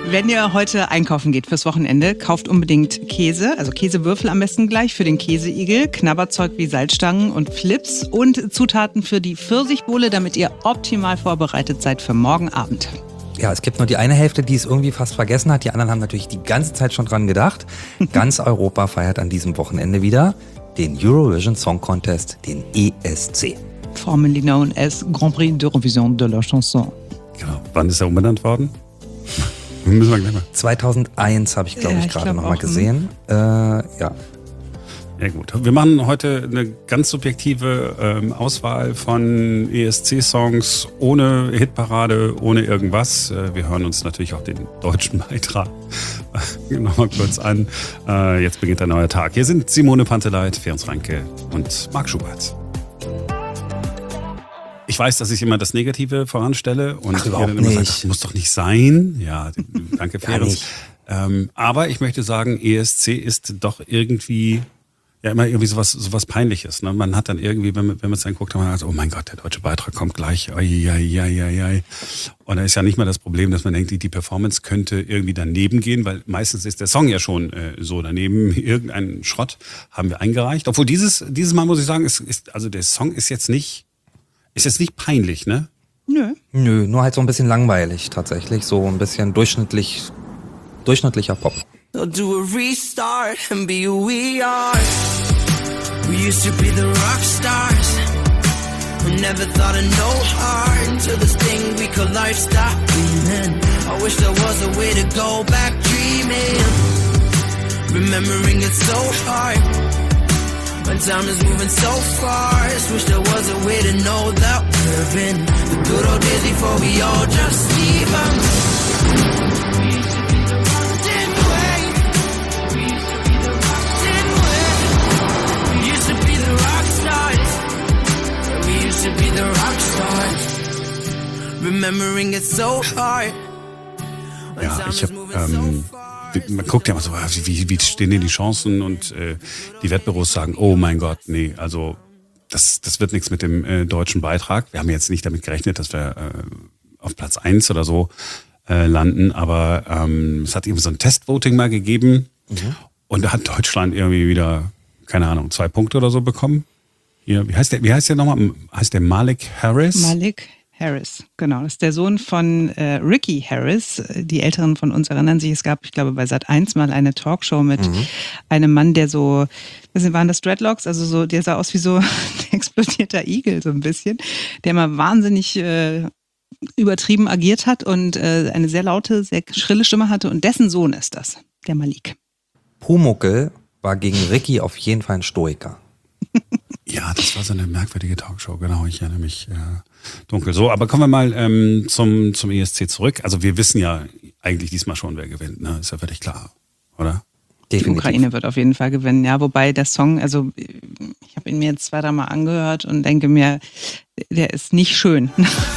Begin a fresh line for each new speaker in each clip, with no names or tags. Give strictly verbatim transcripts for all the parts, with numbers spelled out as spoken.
Wenn ihr heute einkaufen geht fürs Wochenende, kauft unbedingt Käse, also Käsewürfel am besten gleich für den Käseigel, Knabberzeug wie Salzstangen und Flips und Zutaten für die Pfirsichbowle, damit ihr optimal vorbereitet seid für morgen Abend.
Ja, es gibt nur die eine Hälfte, die es irgendwie fast vergessen hat. Die anderen haben natürlich die ganze Zeit schon dran gedacht. Ganz Europa feiert an diesem Wochenende wieder den Eurovision Song Contest, den E S C.
Formerly known as Grand Prix d'Eurovision de la Chanson.
Genau. Wann ist er umbenannt worden? Müssen wir gleich mal.
zweitausendeins habe ich, glaube
Ja,
ich,
ich
gerade
glaub
noch mal
auch,
gesehen. Äh, ja.
Ja gut, wir machen heute eine ganz subjektive ähm, Auswahl von E S C-Songs ohne Hitparade, ohne irgendwas. Äh, wir hören uns natürlich auch den deutschen Beitrag nochmal kurz an. Äh, jetzt beginnt ein neuer Tag. Hier sind Simone Panteleit, Ferenc Reinke und Marc Schubert. Ich weiß, dass ich immer das Negative voranstelle und
Ach, überhaupt
immer
nicht.
Sagt, das muss doch nicht sein. Ja, danke Ferenc. Ähm, aber ich möchte sagen, E S C ist doch irgendwie ja immer irgendwie sowas sowas Peinliches. Ne? Man hat dann irgendwie, wenn man wenn man es dann guckt, dann hat man oh mein Gott, der deutsche Beitrag kommt gleich. Ai, ai, ai, ai, ai. Und da ist ja nicht mal das Problem, dass man denkt, die, die Performance könnte irgendwie daneben gehen, weil meistens ist der Song ja schon äh, so daneben. Irgendeinen Schrott haben wir eingereicht. Obwohl dieses dieses Mal muss ich sagen, ist, ist also der Song ist jetzt nicht Ist jetzt nicht peinlich, ne?
Nö.
Nö, nur halt so ein bisschen langweilig tatsächlich. So ein bisschen durchschnittlich, durchschnittlicher Pop.
They'll do a restart and be who we are. We used to be the rock stars. We never thought of no heart until this thing we call life stopped breathing. I wish there was a way to go back dreaming. Remembering it's so hard. When time is moving so fast, wish there was a way to know that we're in the good old days before we all just leave 'em. We used to be the rock, didn't we? We used to be the rock, didn't we? We used to be the rock stars. Yeah, we used to be the rock stars. Remembering it's so hard. When
Ja,
time
ich
is
hab,
moving so
ähm,
fast.
man guckt ja immer so, wie, wie stehen denn die Chancen und äh, die Wettbüros sagen, oh mein Gott, nee, also das, das wird nichts mit dem äh, deutschen Beitrag. Wir haben jetzt nicht damit gerechnet, dass wir äh, auf Platz eins oder so äh, landen, aber ähm, es hat irgendwie so ein Testvoting mal gegeben mhm. und da hat Deutschland irgendwie wieder, keine Ahnung, zwei Punkte oder so bekommen. Hier, wie heißt der, wie heißt der nochmal? Heißt der Malik Harris?
Malik Harris, genau. Das ist der Sohn von äh, Ricky Harris. Die Älteren von uns erinnern sich, es gab, ich glaube, bei Sat eins mal eine Talkshow mit mhm. einem Mann, der so, was waren das, Dreadlocks? Also so, der sah aus wie so ein explodierter Igel, so ein bisschen, der mal wahnsinnig äh, übertrieben agiert hat und äh, eine sehr laute, sehr schrille Stimme hatte und dessen Sohn ist das, der Malik.
Pumuckl war gegen Ricky auf jeden Fall ein Stoiker.
Ja, das war so eine merkwürdige Talkshow, genau, ich erinnere mich äh, dunkel. So, aber kommen wir mal ähm, zum, zum E S C zurück. Also wir wissen ja eigentlich diesmal schon, wer gewinnt, ne? Ist ja völlig klar, oder?
Die Ukraine wird auf jeden Fall gewinnen, ja, wobei der Song, also ich habe ihn mir jetzt zwei, drei Mal angehört und denke mir, der ist nicht schön.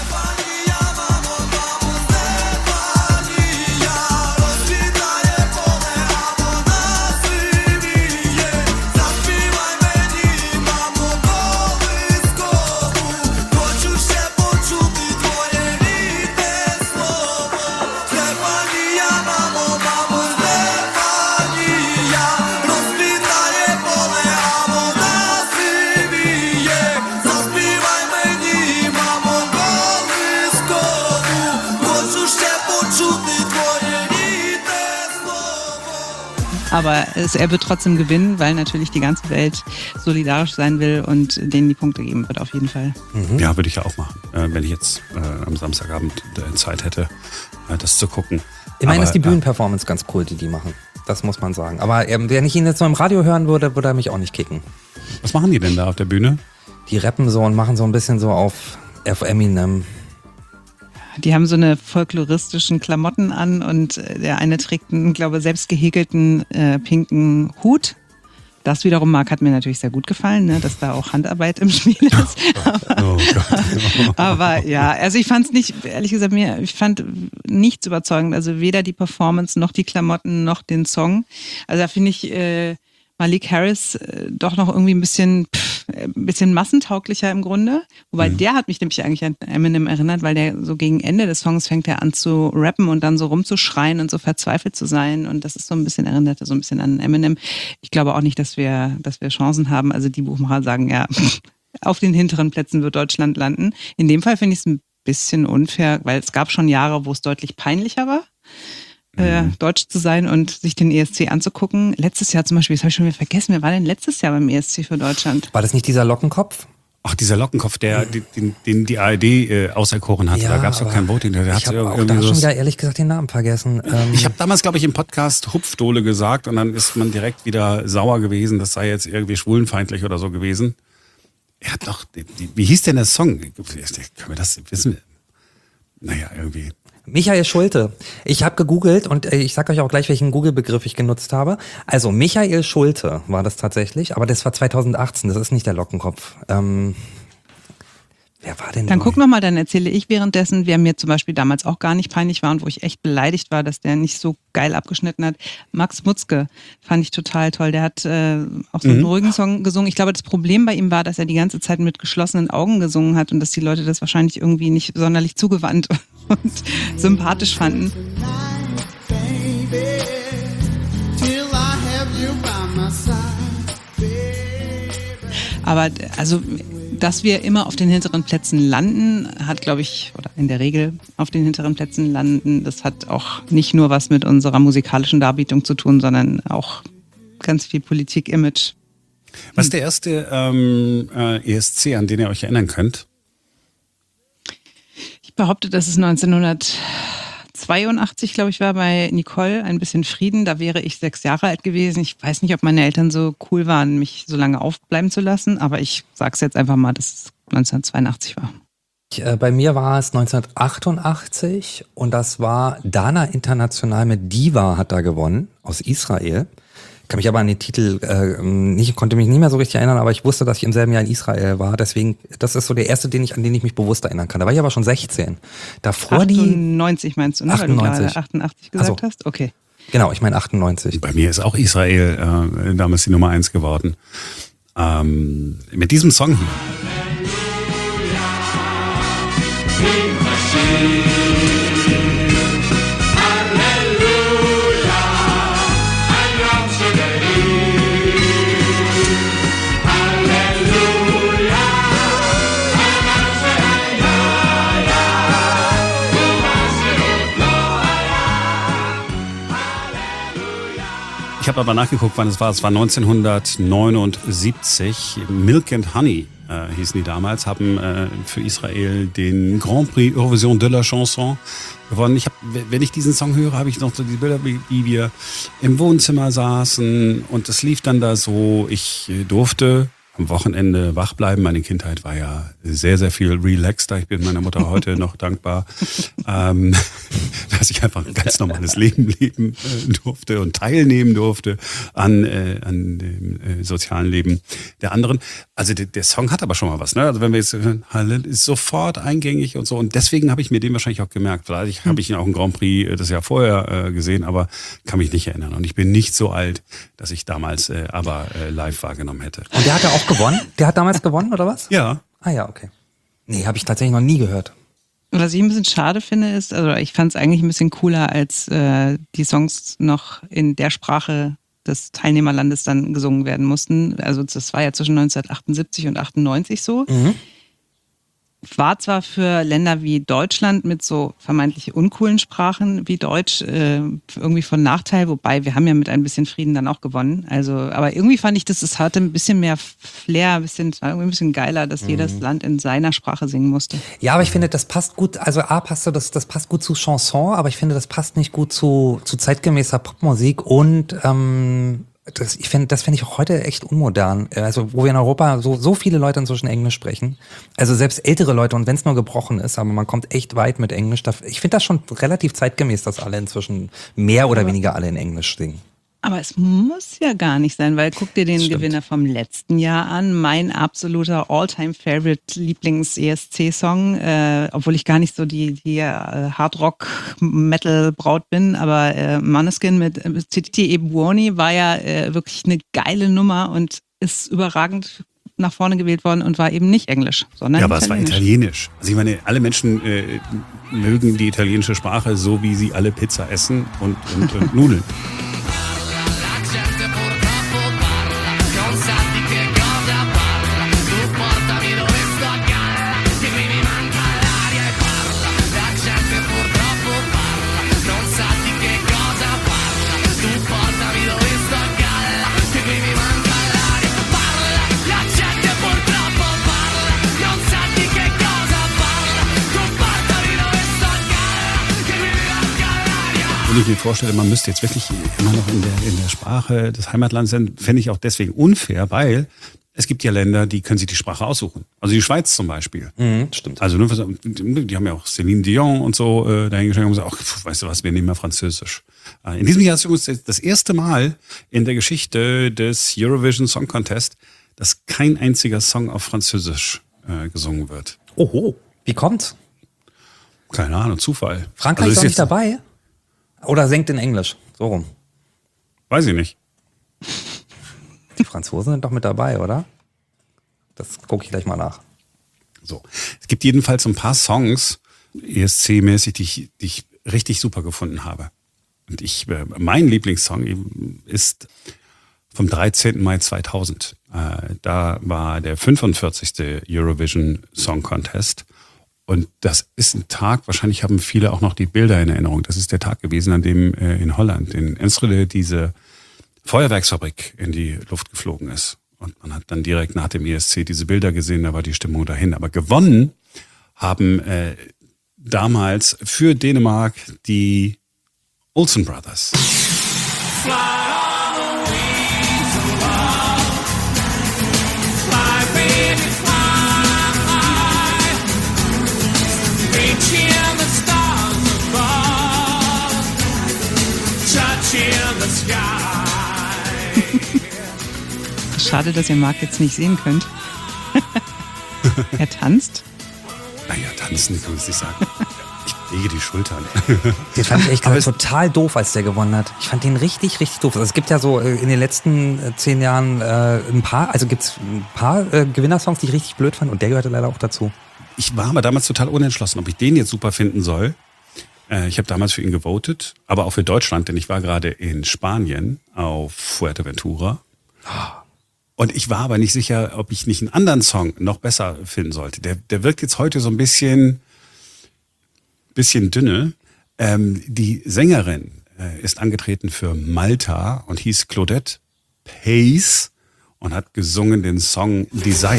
Aber es, er wird trotzdem gewinnen, weil natürlich die ganze Welt solidarisch sein will und denen die Punkte geben wird, auf jeden Fall.
Mhm. Ja, würde ich ja auch machen, äh, wenn ich jetzt äh, am Samstagabend äh, Zeit hätte, äh, das zu gucken.
Immerhin
Aber,
ist die Bühnenperformance äh, ganz cool, die die machen. Das muss man sagen. Aber äh, wenn ich ihn jetzt so im Radio hören würde, würde er mich auch nicht kicken.
Was machen die denn da auf der Bühne?
Die rappen so und machen so ein bisschen so auf F Eminem.
Die haben so eine folkloristischen Klamotten an und der eine trägt einen, glaube ich, selbst gehäkelten äh, pinken Hut. Das wiederum, Marc, hat mir natürlich sehr gut gefallen, ne, dass da auch Handarbeit im Spiel ist. aber,
oh Gott.
aber ja, also ich fand es nicht, ehrlich gesagt, mir, ich fand nichts überzeugend. Also weder die Performance noch die Klamotten noch den Song. Also da finde ich äh, Malik Harris äh, doch noch irgendwie ein bisschen... Pff, ein bisschen massentauglicher im Grunde. Wobei mhm. der hat mich nämlich eigentlich an Eminem erinnert, weil der so gegen Ende des Songs fängt er an zu rappen und dann so rumzuschreien und so verzweifelt zu sein. Und das ist so ein bisschen erinnert, so ein bisschen an Eminem. Ich glaube auch nicht, dass wir, dass wir Chancen haben. Also die Buchmacher sagen ja, auf den hinteren Plätzen wird Deutschland landen. In dem Fall finde ich es ein bisschen unfair, weil es gab schon Jahre, wo es deutlich peinlicher war. Äh, Deutsch zu sein und sich den E S C anzugucken. Letztes Jahr zum Beispiel, das habe ich schon wieder vergessen, wer war denn letztes Jahr beim E S C für Deutschland?
War das nicht dieser Lockenkopf?
Ach, dieser Lockenkopf, der den, den die A R D äh, auserkoren hat. Ja, da gab es doch kein Voting. Der
ich habe auch da schon wieder ehrlich gesagt den Namen vergessen. Ähm
ich habe damals, glaube ich, im Podcast Hupfdohle gesagt und dann ist man direkt wieder sauer gewesen, das sei jetzt irgendwie schwulenfeindlich oder so gewesen. Er hat doch, wie hieß denn der Song? Können wir das wissen? Naja, irgendwie...
Michael Schulte. Ich habe gegoogelt und ich sag euch auch gleich, welchen Google-Begriff ich genutzt habe. Also Michael Schulte war das tatsächlich, aber das war zweitausendachtzehn, das ist nicht der Lockenkopf. Ähm, wer war denn
Dann
so?
guck nochmal, dann erzähle ich währenddessen, wer mir zum Beispiel damals auch gar nicht peinlich war und wo ich echt beleidigt war, dass der nicht so geil abgeschnitten hat. Max Mutzke fand ich total toll. Der hat äh, auch so einen mhm. ruhigen Song gesungen. Ich glaube, das Problem bei ihm war, dass er die ganze Zeit mit geschlossenen Augen gesungen hat und dass die Leute das wahrscheinlich irgendwie nicht sonderlich zugewandt und sympathisch fanden. Aber also, dass wir immer auf den hinteren Plätzen landen, hat, glaube ich, oder in der Regel auf den hinteren Plätzen landen, das hat auch nicht nur was mit unserer musikalischen Darbietung zu tun, sondern auch ganz viel Politik, Image.
Was ist der erste ähm, äh, E S C, an den ihr euch erinnern könnt?
Ich behaupte, dass es neunzehnhundertzweiundachtzig, glaube ich, war bei Nicole, ein bisschen Frieden. Da wäre ich sechs Jahre alt gewesen. Ich weiß nicht, ob meine Eltern so cool waren, mich so lange aufbleiben zu lassen, aber ich sage es jetzt einfach mal, dass es neunzehnhundertzweiundachtzig war.
Äh, bei mir war es neunzehnhundertachtundachtzig und das war Dana International mit Diva hat da gewonnen, aus Israel. Ich kann mich aber an den Titel äh, nicht, konnte mich nicht mehr so richtig erinnern, aber ich wusste, dass ich im selben Jahr in Israel war. Deswegen, das ist so der erste, den ich, an den ich mich bewusst erinnern kann. Da war ich aber schon sechzehn. Davor
achtundneunzig meinst du, ne?
achtundneunzig.
Weil du gerade achtundachtzig gesagt
so.
hast? Okay.
Genau, ich meine achtundneunzig.
Bei mir ist auch Israel äh, damals die Nummer eins geworden. Ähm, mit diesem Song hier. Ich habe aber nachgeguckt, wann es war. Es war neunzehnhundertneunundsiebzig. Milk and Honey äh, hießen die damals, haben äh, für Israel den Grand Prix Eurovision de la Chanson gewonnen. Ich hab, wenn ich diesen Song höre, habe ich noch so die Bilder, wie, wie wir im Wohnzimmer saßen und es lief dann da so. Ich durfte am Wochenende wach bleiben. Meine Kindheit war ja sehr, sehr viel relaxter. Ich bin meiner Mutter heute noch dankbar, ähm, dass ich einfach ein ganz normales Leben leben äh, durfte und teilnehmen durfte an, äh, an dem äh, sozialen Leben der anderen. Also der, der Song hat aber schon mal was, ne? Also wenn wir jetzt hören, Hallel ist sofort eingängig und so. Und deswegen habe ich mir den wahrscheinlich auch gemerkt. Vielleicht habe ich ihn auch im Grand Prix äh, das Jahr vorher äh, gesehen, aber kann mich nicht erinnern. Und ich bin nicht so alt, dass ich damals äh, aber äh, live wahrgenommen hätte.
Und der hatte auch gewonnen? Der hat damals gewonnen, oder was?
Ja.
Ah ja, okay. Nee, habe ich tatsächlich noch nie gehört.
Was ich ein bisschen schade finde, ist, also ich fand es eigentlich ein bisschen cooler, als äh, die Songs noch in der Sprache des Teilnehmerlandes dann gesungen werden mussten. Also das war ja zwischen neunzehnhundertachtundsiebzig und achtundneunzig so. Mhm. War zwar für Länder wie Deutschland mit so vermeintlich uncoolen Sprachen wie Deutsch äh, irgendwie von Nachteil, wobei wir haben ja mit ein bisschen Frieden dann auch gewonnen. Also, aber irgendwie fand ich, dass es hatte ein bisschen mehr Flair, ein bisschen, irgendwie ein bisschen geiler, dass mhm. jedes Land in seiner Sprache singen musste.
Ja, aber ich finde, das passt gut, also A passt so, das, das passt gut zu Chanson, aber ich finde, das passt nicht gut zu, zu zeitgemäßer Popmusik und ähm, Das, ich finde, das finde ich auch heute echt unmodern. Also, wo wir in Europa so, so viele Leute inzwischen Englisch sprechen. Also, selbst ältere Leute, und wenn es nur gebrochen ist, aber man kommt echt weit mit Englisch. Ich finde das schon relativ zeitgemäß, dass alle inzwischen mehr oder weniger alle in Englisch singen.
Aber es muss ja gar nicht sein, weil guck dir den
Stimmt.
Gewinner vom letzten Jahr an. Mein absoluter All-Time-Favorite Lieblings-E S C-Song, äh, obwohl ich gar nicht so die, die äh, Hardrock-Metal-Braut bin, aber äh, Måneskin mit äh, Titi Ebuoni war ja äh, wirklich eine geile Nummer und ist überragend nach vorne gewählt worden und war eben nicht Englisch, sondern
Ja, aber es war
Italienisch.
italienisch. Also ich meine, alle Menschen äh, mögen die italienische Sprache, so wie sie alle Pizza essen und, und, und Nudeln. Wenn ich mir vorstelle, man müsste jetzt wirklich immer noch in der, in der Sprache des Heimatlandes sein, fände ich auch deswegen unfair, weil es gibt ja Länder, die können sich die Sprache aussuchen. Also die Schweiz zum Beispiel.
Mhm, stimmt.
Also nur, die haben ja auch Céline Dion und so äh, dahingestellt und gesagt, ach, weißt du was, wir nehmen ja Französisch. Äh, in diesem Jahr ist übrigens das erste Mal in der Geschichte des Eurovision Song Contest, dass kein einziger Song auf Französisch äh, gesungen wird.
Oho, wie kommt's?
Keine Ahnung, Zufall.
Frankreich
Also
ist
ist
doch nicht
jetzt-
dabei? Oder singt in Englisch? So rum.
Weiß ich nicht.
Die Franzosen sind doch mit dabei, oder? Das gucke ich gleich mal nach.
So. Es gibt jedenfalls so ein paar Songs, E S C-mäßig, die ich, die ich richtig super gefunden habe. Und ich, äh, mein Lieblingssong eben ist vom dreizehnten Mai zweitausend. Äh, da war der fünfundvierzigste Eurovision Song Contest. Und das ist ein Tag, wahrscheinlich haben viele auch noch die Bilder in Erinnerung. Das ist der Tag gewesen, an dem äh, in Holland, in Enschede, diese Feuerwerksfabrik in die Luft geflogen ist. Und man hat dann direkt nach dem E S C diese Bilder gesehen, da war die Stimmung dahin. Aber gewonnen haben äh, damals für Dänemark die Olsen Brothers.
Schade, dass ihr Marc jetzt nicht sehen könnt. Er tanzt.
Naja, tanzen kann ich nicht sagen. Ich lege die Schultern.
Den fand ich echt
Aber
gesagt, total doof, als der gewonnen hat. Ich fand den richtig, richtig doof. Also es gibt ja so äh, in den letzten äh, zehn Jahren äh, ein paar, also gibt's ein paar äh, Gewinnersongs, die ich richtig blöd fand und der gehörte leider auch dazu.
Ich war aber damals total unentschlossen, ob ich den jetzt super finden soll. Äh, ich habe damals für ihn gewotet, aber auch für Deutschland, denn ich war gerade in Spanien auf Fuerteventura. Und ich war aber nicht sicher, ob ich nicht einen anderen Song noch besser finden sollte. Der, der wirkt jetzt heute so ein bisschen, bisschen dünne. Ähm, die Sängerin äh, ist angetreten für Malta und hieß Claudette Pace und hat gesungen den Song Desire.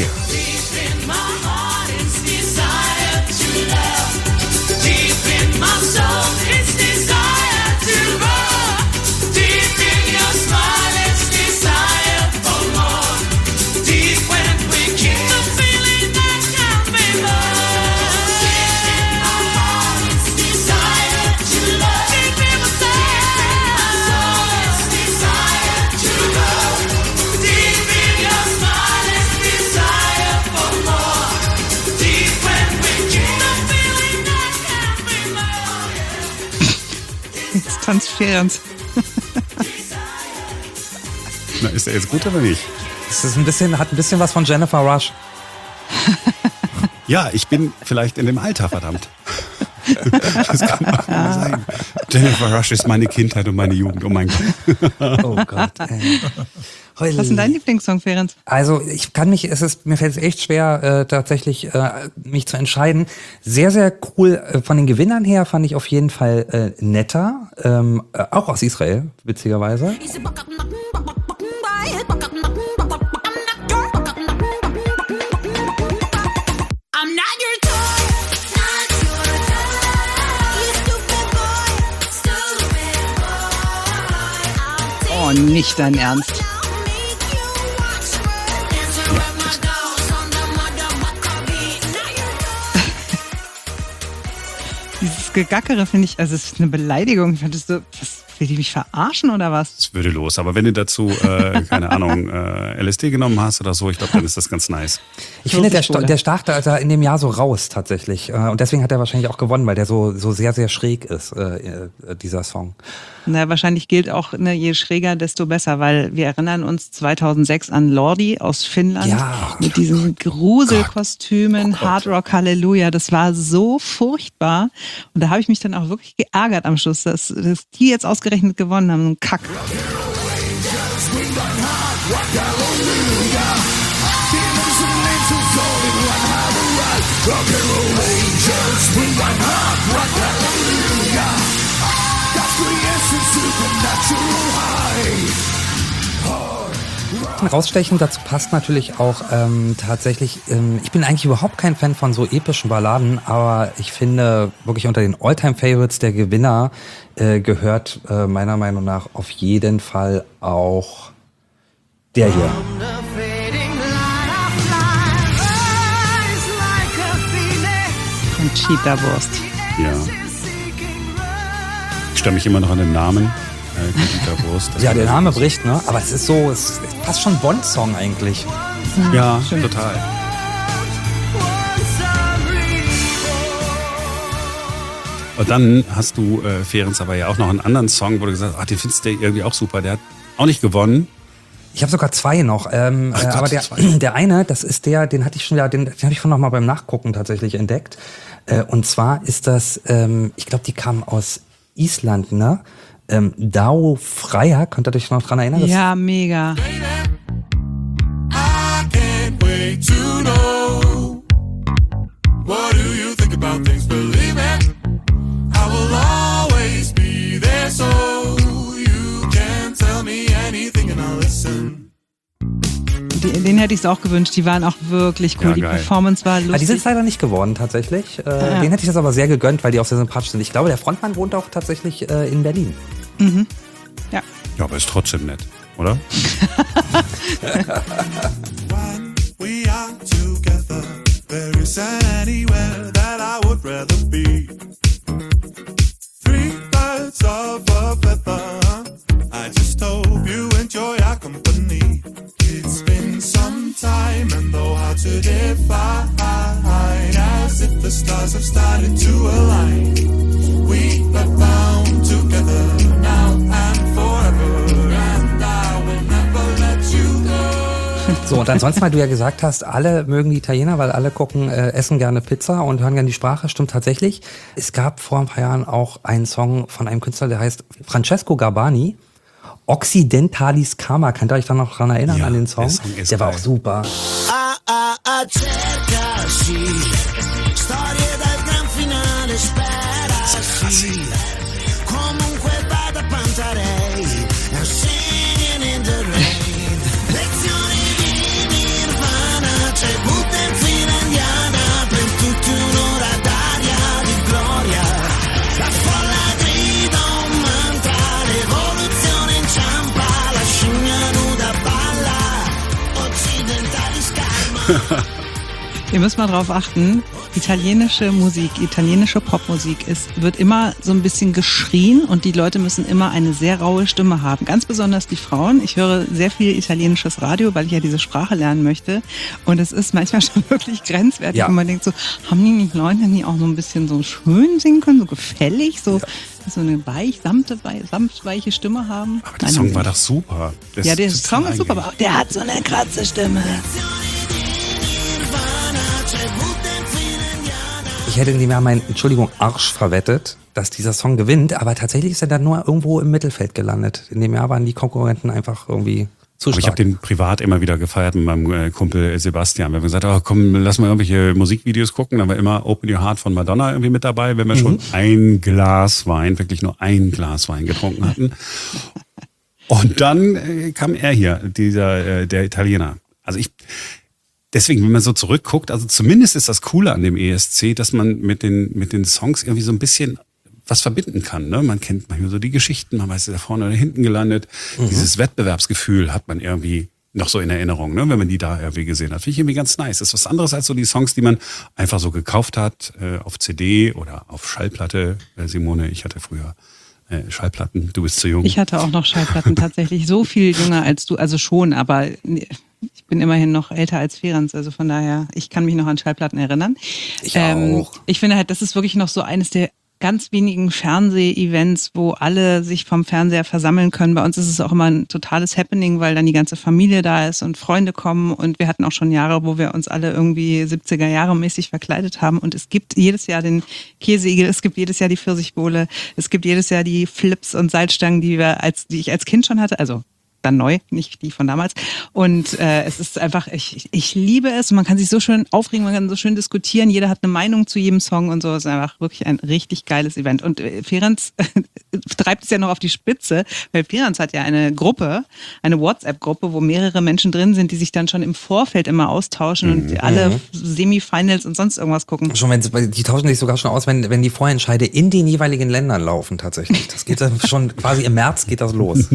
Jetzt tanzt Ferenc.
Na, ist er jetzt gut oder nicht?
Das ist ein bisschen, hat ein bisschen was von Jennifer Rush.
Ja, ich bin vielleicht in dem Alter, verdammt. Das kann auch mal sein. Jennifer Rush ist meine Kindheit und meine Jugend, oh mein Gott.
Oh Gott, ey.
Was ist denn dein Lieblingssong, Ferenc?
Also ich kann mich, es ist, mir fällt es echt schwer, äh, tatsächlich äh, mich zu entscheiden. Sehr, sehr cool äh, von den Gewinnern her fand ich auf jeden Fall äh, Netta, ähm, äh, auch aus Israel, witzigerweise.
Oh, nicht dein Ernst. Dieses Gegackere finde ich, also es ist eine Beleidigung. Ich fand das so, was, Will die mich verarschen oder was?
Das würde los. Aber wenn du dazu, äh, keine Ahnung, äh, L S D genommen hast oder so, ich glaube, dann ist das ganz nice.
Ich finde, der, sta- der stach da also in dem Jahr so raus tatsächlich. Und deswegen hat er wahrscheinlich auch gewonnen, weil der so, so sehr, sehr schräg ist, äh, dieser Song.
Na, wahrscheinlich gilt auch, ne, je schräger, desto besser, weil wir erinnern uns zweitausendsechs an Lordi aus Finnland
Ja.
mit diesen Gruselkostümen, Hard Rock Halleluja. Das war so furchtbar. Und da habe ich mich dann auch wirklich geärgert am Schluss, dass, dass die jetzt ausgerechnet gewonnen haben. So ein Kack.
Rausstechen, dazu passt natürlich auch ähm, tatsächlich, ähm, ich bin eigentlich überhaupt kein Fan von so epischen Balladen, aber ich finde wirklich unter den All-Time-Favorites der Gewinner äh, gehört äh, meiner Meinung nach auf jeden Fall auch der hier.
Von Cheetah Wurst.
Ja. Ich störe mich immer noch an den Namen. Äh, Cheetah Wurst. Das
Ja,
war
der
so-
Name bricht, ne? Aber es ist so, es ist fast schon Bond-Song eigentlich.
Ja, total. Und dann hast du, äh, Ferenc, aber ja auch noch einen anderen Song, wo du gesagt hast, ach, den findest du irgendwie auch super. Der hat auch nicht gewonnen.
Ich habe sogar zwei noch, ähm,
Ach
äh,
Gott,
aber der,
zwei.
der eine, das ist der, den hatte ich schon, ja, den, den habe ich schon noch mal beim Nachgucken tatsächlich entdeckt. Äh, und zwar ist das, ähm, ich glaube, die kamen aus Island, ne? Ähm, Dao Freier, könnt ihr euch noch dran erinnern? Das-
Ja, mega.
I can't wait to know. What do you think about things? Believe it, I will always be there, so you can tell me anything and I'll listen.
Den, den hätte ich es auch gewünscht. Die waren auch wirklich cool.
Ja,
die
geil.
Performance war
Ah, die
lustig.
sind leider nicht geworden tatsächlich. Äh,
Ja.
Den hätte ich das aber sehr gegönnt, weil die auch sehr sympathisch sind. Ich glaube, der Frontmann wohnt auch tatsächlich äh, in Berlin.
Ja.
Ja, aber ist trotzdem nett, oder?
When we are together, there isn't anywhere that I would rather be. Three birds of a feather. I just hope you enjoy our company. It's been some time and though hard to define, as if the stars have started to align. We are bound together now and forever, and I will never let you go.
So, und ansonsten, weil du ja gesagt hast, alle mögen die Italiener, weil alle gucken, äh, essen gerne Pizza und hören gerne die Sprache. Stimmt tatsächlich. Es gab vor ein paar Jahren auch einen Song von einem Künstler, der heißt Francesco Garbani. Occidentalis Karma. Könnt ihr euch da noch dran erinnern
Ja,
an den Song?
der Song ist
Der war
geil.
auch super.
Ah, ah, ah, cercasi. Storie dal gran finale, sperasi. Comunque vada pantarei. I'm singing in the rain. Lezioni di Nirvana. C'è butta in finlandiana. Per tutti un'ora d'aria di gloria. La folla grida un mantra. L'evoluzione inciampa. La scimmia nuda balla. Occidentali scalma.
Ihr müsst mal drauf achten, italienische Musik, italienische Popmusik ist, wird immer so ein bisschen geschrien und die Leute müssen immer eine sehr raue Stimme haben. Ganz besonders die Frauen. Ich höre sehr viel italienisches Radio, weil ich ja diese Sprache lernen möchte. Und es ist manchmal schon wirklich grenzwertig.
Ja.
Und man denkt so, haben die nicht Leute, die auch so ein bisschen so schön singen können, so gefällig, so, so eine weich, samte, sanft weiche Stimme haben?
Aber der
Nein,
Song
nicht.
war doch super. Das
Ja, der
ist
Song
total
ist super,
eingängig.
aber der hat so eine kratze Stimme.
Ich hätte in dem Jahr meinen, Entschuldigung, Arsch verwettet, dass dieser Song gewinnt, aber tatsächlich ist er dann nur irgendwo im Mittelfeld gelandet. In dem Jahr waren die Konkurrenten einfach irgendwie zu
Aber ich habe
stark.
den privat immer wieder gefeiert mit meinem äh, Kumpel Sebastian. Wir haben gesagt, oh, komm, lass mal irgendwelche Musikvideos gucken. Da war immer Open Your Heart von Madonna irgendwie mit dabei, wenn wir schon ein Glas Wein, wirklich nur ein Glas Wein getrunken hatten. Und dann äh, kam er hier, dieser äh, der Italiener. Also ich deswegen, wenn man so zurückguckt, also zumindest ist das Coole an dem E S C, dass man mit den mit den Songs irgendwie so ein bisschen was verbinden kann. Ne? Man kennt manchmal so die Geschichten, man weiß, ist da vorne oder hinten gelandet. Mhm. Dieses Wettbewerbsgefühl hat man irgendwie noch so in Erinnerung, ne? Wenn man die da irgendwie gesehen hat. Finde ich irgendwie ganz nice. Das ist was anderes als so die Songs, die man einfach so gekauft hat, äh, auf C D oder auf Schallplatte. Äh, Simone, ich hatte früher äh, Schallplatten. Du bist zu jung.
Ich hatte auch noch Schallplatten, tatsächlich so viel jünger als du, also schon, aber ich bin immerhin noch älter als Ferenc, also von daher, ich kann mich noch an Schallplatten erinnern.
Ich auch.
Ich finde halt, das ist wirklich noch so eines der ganz wenigen Fernseh-Events, wo alle sich vom Fernseher versammeln können. Bei uns ist es auch immer ein totales Happening, weil dann die ganze Familie da ist und Freunde kommen und wir hatten auch schon Jahre, wo wir uns alle irgendwie siebziger Jahre mäßig verkleidet haben und es gibt jedes Jahr den Käseigel, es gibt jedes Jahr die Pfirsichbowle, es gibt jedes Jahr die Flips und Salzstangen, die wir als, die ich als Kind schon hatte, also dann neu, nicht die von damals. Und äh, es ist einfach, ich, ich liebe es und man kann sich so schön aufregen, man kann so schön diskutieren, jeder hat eine Meinung zu jedem Song und so. Es ist einfach wirklich ein richtig geiles Event. Und äh, Ferenc treibt es ja noch auf die Spitze, weil Ferenc hat ja eine Gruppe, eine WhatsApp-Gruppe, wo mehrere Menschen drin sind, die sich dann schon im Vorfeld immer austauschen und
Mhm.
alle Semifinals und sonst irgendwas gucken.
Schon wenn die tauschen sich sogar schon aus, wenn, wenn die Vorentscheide in den jeweiligen Ländern laufen tatsächlich. Das geht dann schon quasi im März geht das los.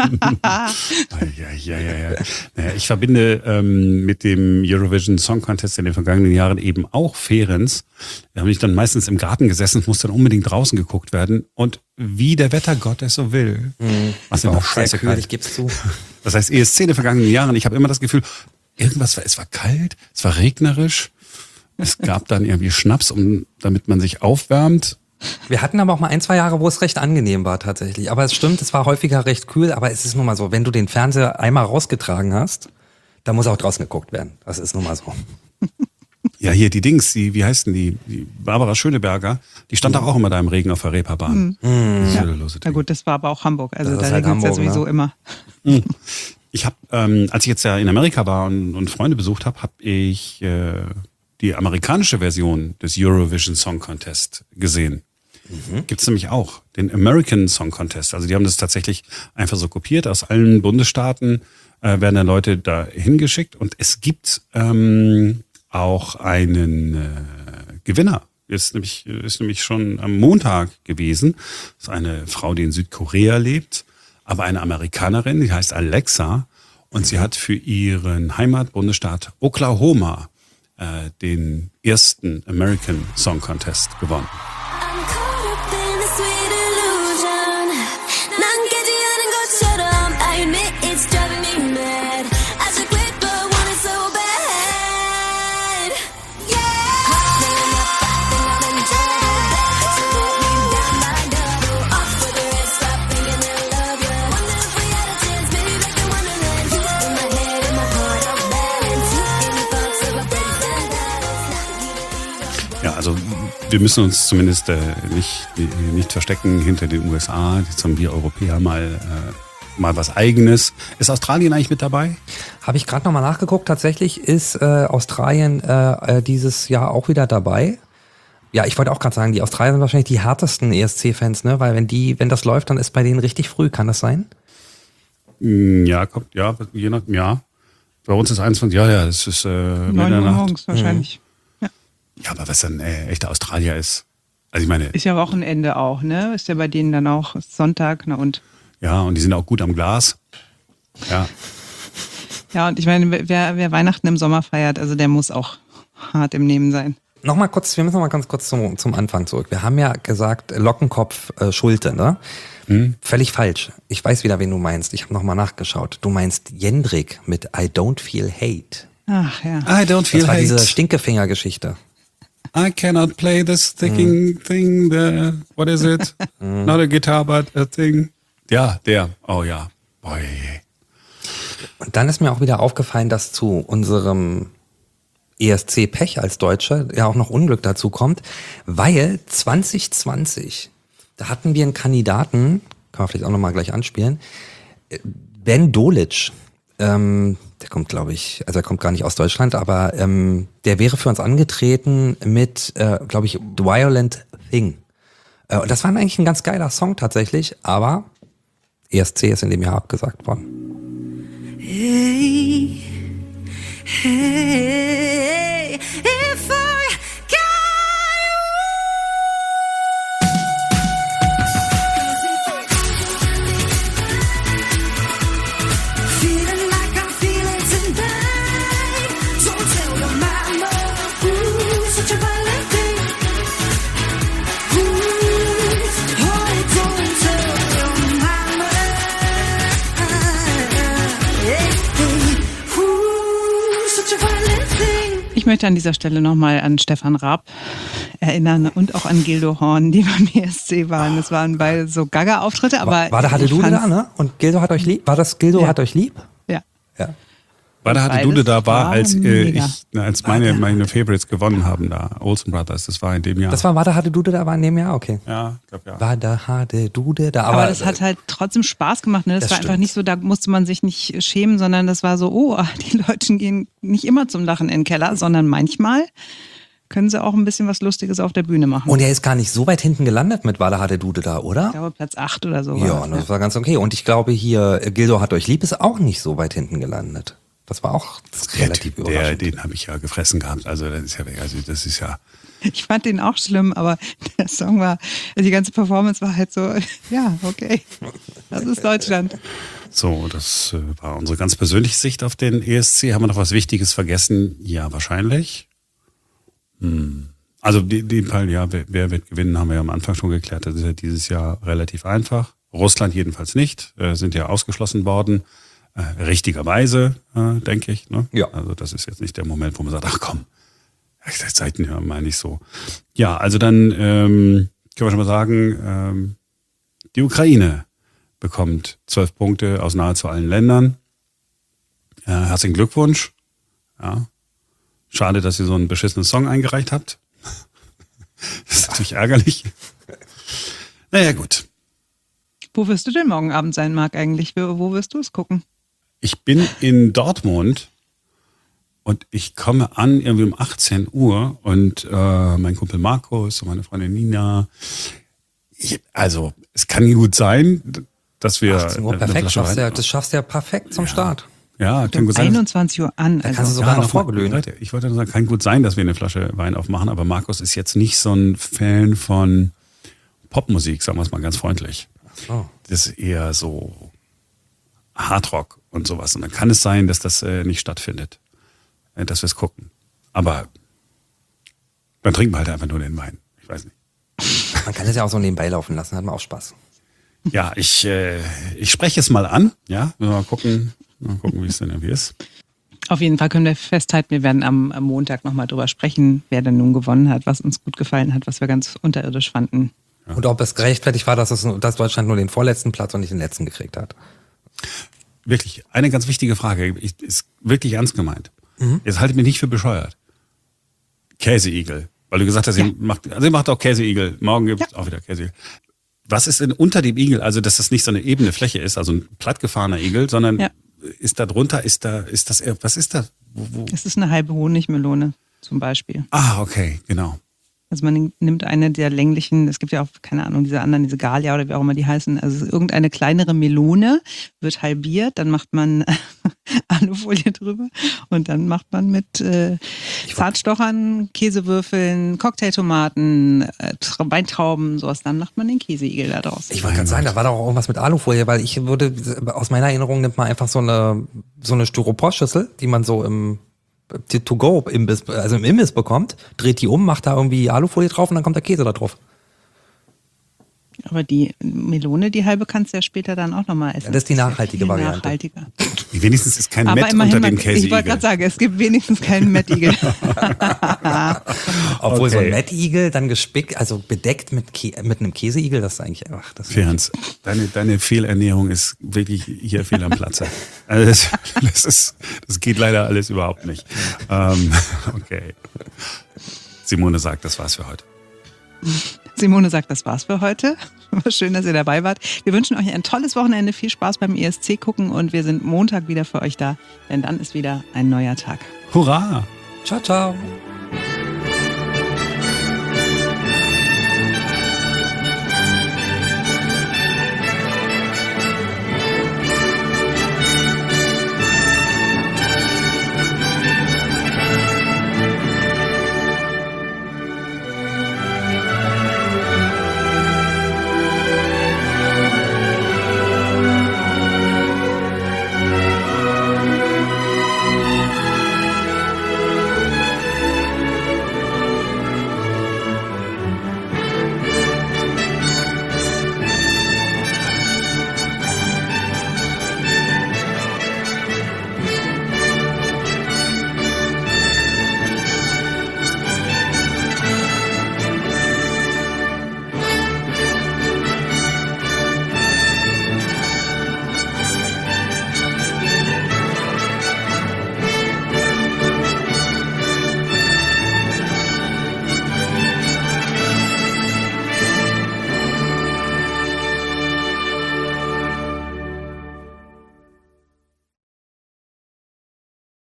Ja, ja, ja, ja. Naja, ich verbinde ähm, mit dem Eurovision Song Contest in den vergangenen Jahren eben auch Ferenc. Da habe ich dann meistens im Garten gesessen, es musste dann unbedingt draußen geguckt werden. Und wie der Wettergott es so will.
Mhm.
Was
war
immer
auch sehr
scheiße
kühl,
kalt.
ich geb's zu.
Das heißt, E S C in den vergangenen Jahren, ich habe immer das Gefühl, irgendwas war, es war kalt, es war regnerisch. Es gab dann irgendwie Schnaps, um, damit man sich aufwärmt.
Wir hatten aber auch mal ein, zwei Jahre, wo es recht angenehm war tatsächlich. Aber es stimmt, es war häufiger recht kühl, aber es ist nun mal so, wenn du den Fernseher einmal rausgetragen hast, dann muss auch draußen geguckt werden. Das ist nun mal so.
Ja, hier die Dings, die, wie heißt denn die? Die Barbara Schöneberger, die stand doch auch immer da im Regen auf der Reeperbahn.
Mhm.
Das
Ja.
lose
Na gut, das war aber auch Hamburg, also
Das
da
ist halt
regnet es ja
Hamburg,
sowieso
ne?
immer.
Ich habe, ähm, als ich jetzt ja in Amerika war und, und Freunde besucht habe, habe ich äh, die amerikanische Version des Eurovision Song Contest gesehen. Mhm. Gibt's nämlich auch, den American Song Contest. Also die haben das tatsächlich einfach so kopiert. Aus allen Bundesstaaten äh, werden dann Leute da hingeschickt. Und es gibt ähm, auch einen äh, Gewinner. Ist nämlich, ist nämlich schon am Montag gewesen. Das ist eine Frau, die in Südkorea lebt, aber eine Amerikanerin, die heißt Alexa. Und sie hat für ihren Heimatbundesstaat Oklahoma äh, den ersten American Song Contest gewonnen.
I'm caught up in a sweet illusion. 난 깨지 않은 것처럼 I admit it's driving me mad. I should quit but want it so bad. Yeah. Hopping up, I think I'm in trouble. So put me down by double. Off with the rest, stop thinking I love you. Wonder if we had a chance, maybe back in Wonderland. You in my head and my heart off balance. You in the thoughts of a place and
Ja, also wir müssen uns zumindest äh, nicht, nicht verstecken hinter den U S A. Jetzt haben wir Europäer mal, äh, mal was Eigenes. Ist Australien eigentlich mit dabei?
Habe ich gerade nochmal nachgeguckt. Tatsächlich ist äh, Australien äh, äh, dieses Jahr auch wieder dabei. Ja, ich wollte auch gerade sagen, die Australier sind wahrscheinlich die härtesten E S C-Fans, ne? Weil wenn die, wenn das läuft, dann ist bei denen richtig früh. Kann das sein?
Mm, Ja, kommt, ja, je nach, ja. Bei uns ist einundzwanzig, ja, ja, es ist äh,
Neun Uhr
Mitternacht.
morgens wahrscheinlich.
Ja, aber was dann äh, echter Australier ist. Also ich meine,
Ist ja Wochenende auch, ne? Ist ja bei denen dann auch Sonntag, na und?
ja, und die sind auch gut am Glas. Ja,
Ja, und ich meine, wer, wer Weihnachten im Sommer feiert, also der muss auch hart im Nehmen sein.
Nochmal kurz, wir müssen noch mal ganz kurz zum, zum Anfang zurück. Wir haben ja gesagt, Lockenkopf, äh, Schulte, ne?
Hm?
Völlig falsch. Ich weiß wieder, wen du meinst. Ich habe nochmal nachgeschaut. Du meinst Jendrik mit I Don't Feel Hate.
Ach ja.
I don't feel
Das war
hate.
diese Stinkefinger-Geschichte.
I cannot play this sticking thing, the, what is it? Not a guitar, but a thing. Ja, der. Oh ja. Boy.
Und dann ist mir auch wieder aufgefallen, dass zu unserem E S C-Pech als Deutsche ja auch noch Unglück dazu kommt, weil zwanzig zwanzig, da hatten wir einen Kandidaten, kann man vielleicht auch nochmal gleich anspielen, Ben Dolic, ähm, der kommt, glaube ich, also er kommt gar nicht aus Deutschland, aber ähm, der wäre für uns angetreten mit, äh, glaube ich, The Violent Thing. Äh, und das war eigentlich ein ganz geiler Song tatsächlich, aber E S C ist in dem Jahr abgesagt worden.
Hey, hey, if I feeling like I'm feeling tonight. Don't tell your mama, ooh, such a violent thing. Ooh, oh, don't tell
möchte an dieser Stelle nochmal an Stefan Raab erinnern und auch an Gildo Horn, die beim E S C waren. Das waren beide so Gaga-Auftritte, aber
War, war da Hatte Dude da, ne? Und Gildo hat euch lieb? War das Gildo
Ja.
hat euch lieb?
Ja.
Ja.
War da hatte
Beides
Dude da war, als, äh,
mega.
ich, na, als meine, meine Favorites gewonnen haben da. Olsen Brothers, das war in dem Jahr.
Das war, war da Hatte Dude da, war in dem Jahr? Okay.
ja, ich glaube ja.
War da Hatte Dude da, aber,
Aber das hat halt trotzdem Spaß gemacht. Ne? Das,
Das
war einfach
stimmt.
nicht so, da musste man sich nicht schämen, sondern das war so, oh, die Leute gehen nicht immer zum Lachen in den Keller, sondern manchmal können sie auch ein bisschen was Lustiges auf der Bühne machen.
Und er ist gar nicht so weit hinten gelandet mit Wada hatte Dude da, oder?
ich glaube, Platz acht oder so. war
Ja,
das,
das war ganz okay. Und ich glaube hier, äh, Gildo hat euch lieb, ist auch nicht so weit hinten gelandet. Das war auch
Der
relativ
Typ, der,
überraschend.
den habe ich ja gefressen gehabt. Also das ist ja weg. Also das ist ja.
Ich fand den auch schlimm, aber der Song war, also die ganze Performance war halt so, ja, okay, das ist Deutschland.
So, das äh, war unsere ganz persönliche Sicht auf den E S C. Haben wir noch was Wichtiges vergessen? Ja, wahrscheinlich. Hm. Also in dem Fall, ja, wer, wer wird gewinnen, haben wir ja am Anfang schon geklärt. Das ist ja dieses Jahr relativ einfach. Russland jedenfalls nicht, äh, sind ja ausgeschlossen worden. Äh, richtigerweise, äh, denke ich. Ne?
Ja.
Also das ist jetzt nicht der Moment, wo man sagt, ach komm, das Zeiten hören mal nicht so. Ja, also dann ähm, können wir schon mal sagen, ähm, die Ukraine bekommt zwölf Punkte aus nahezu allen Ländern. Äh, herzlichen Glückwunsch. Ja. Schade, dass ihr so einen beschissenen Song eingereicht habt. Das ist natürlich ärgerlich. Naja, gut.
Wo wirst du denn morgen Abend sein, Marc, eigentlich? Wo, wo wirst du es gucken?
Ich bin in Dortmund und ich komme an irgendwie um achtzehn Uhr und äh, mein Kumpel Markus und meine Freundin Nina. Ich, also, es kann gut sein, dass wir.
achtzehn Uhr,
eine
perfekt.
Flasche
Schaffst
Wein-
ja, das schaffst du ja perfst zum Start.
Ja, kann
Um
gut sein.
einundzwanzig Uhr an.
Da kannst du
Also,
sogar noch
noch mal-
vorglühen.
Leute, ich wollte nur sagen, kann gut sein, dass wir eine Flasche Wein aufmachen, aber Markus ist jetzt nicht so ein Fan von Popmusik, sagen wir es mal ganz freundlich.
Oh.
Das ist eher so Hardrock und sowas. Und dann kann es sein, dass das äh, nicht stattfindet, äh, dass wir es gucken. Aber dann trinken wir halt einfach nur den Wein. Ich weiß nicht.
Man kann es ja auch so nebenbei laufen lassen, hat man auch Spaß.
Ja, ich, äh, ich spreche es mal an. Ja, mal gucken, mal gucken, wie es denn irgendwie ist.
Auf jeden Fall können wir festhalten, wir werden am, am Montag nochmal drüber sprechen, wer denn nun gewonnen hat, was uns gut gefallen hat, was wir ganz unterirdisch fanden.
Und ob es gerechtfertigt war, dass, es, dass Deutschland nur den vorletzten Platz und nicht den letzten gekriegt hat.
Wirklich, eine ganz wichtige Frage, ich, ist wirklich ernst gemeint.
Mhm.
Jetzt haltet mich nicht für bescheuert. Käseigel, weil du gesagt hast,
Ja.
ihr macht, also ihr macht auch Käseigel. Morgen gibt es
Ja.
auch wieder Käseigel. Was ist denn unter dem Igel? Also, dass das nicht so eine ebene Fläche ist, also ein plattgefahrener Igel, sondern
Ja.
ist da drunter, ist da, ist das, eher- was ist da? Wo, wo?
Es ist eine halbe Honigmelone zum Beispiel.
Ah, okay, genau.
Also man nimmt eine der länglichen, es gibt ja auch, keine Ahnung, diese anderen, diese Galia oder wie auch immer die heißen, also irgendeine kleinere Melone wird halbiert, dann macht man Alufolie drüber und dann macht man mit äh, Zartstochern, Käsewürfeln, Cocktailtomaten, äh, Tra- Weintrauben, sowas, dann macht man den Käseigel da draus.
Ich wollte gerade sagen, da war doch auch irgendwas mit Alufolie, weil ich würde, aus meiner Erinnerung nimmt man einfach so eine, so eine Styroporschüssel, die man so im To-Go-Imbiss, also im Imbiss bekommt, dreht die um, macht da irgendwie Alufolie drauf und dann kommt der Käse da drauf.
Aber die Melone, die halbe, kannst du ja später dann auch nochmal essen.
Ja, das ist die nachhaltige
viel
Variante.
Nachhaltiger.
Wenigstens ist kein
Aber
Mett
immerhin,
unter dem
man- ich wollte
Käseigel.
gerade sagen, es gibt wenigstens keinen Mettigel.
Obwohl so ein
Okay.
Mettigel dann gespickt, also bedeckt mit, Kä mit einem Käseigel, das ist eigentlich, ach, das
Ferenc, deine, deine Fehlernährung ist wirklich hier fehl am Platze. Also das, das, ist, das geht leider alles überhaupt nicht. Ähm, okay. Simone sagt, das war's für heute.
Simone sagt, das war's für heute. War schön, dass ihr dabei wart. Wir wünschen euch ein tolles Wochenende, viel Spaß beim E S C gucken und wir sind Montag wieder für euch da, denn dann ist wieder ein neuer Tag.
Hurra!
Ciao, ciao.